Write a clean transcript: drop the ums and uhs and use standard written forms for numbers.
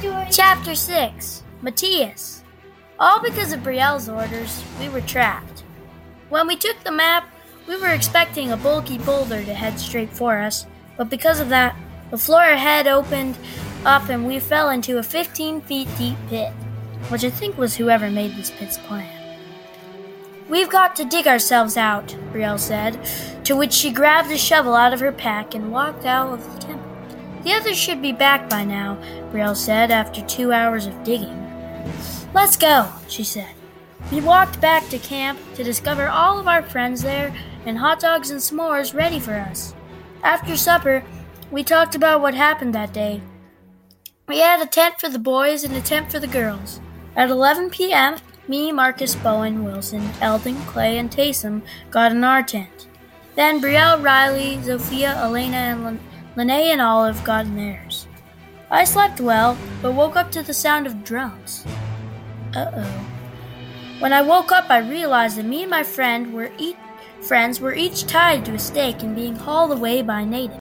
Chapter 6. Matthias. All because of Brielle's orders, we were trapped. When we took the map, we were expecting a bulky boulder to head straight for us, but because of that, the floor ahead opened up and we fell into a 15 feet deep pit, which I think was whoever made this pit's plan. "We've got to dig ourselves out," Brielle said, to which she grabbed a shovel out of her pack and walked out of the temple. "The others should be back by now," Brielle said after 2 hours of digging. "Let's go," she said. We walked back to camp to discover all of our friends there and hot dogs and s'mores ready for us. After supper, we talked about what happened that day. We had a tent for the boys and a tent for the girls. At 11 p.m., me, Marcus, Bowen, Wilson, Eldon, Clay, and Taysom got in our tent. Then Brielle, Riley, Zofia, Elena, and Lene and Olive got in theirs. I slept well, but woke up to the sound of drums. Uh-oh. When I woke up, I realized that me and my friends were each tied to a stake and being hauled away by natives.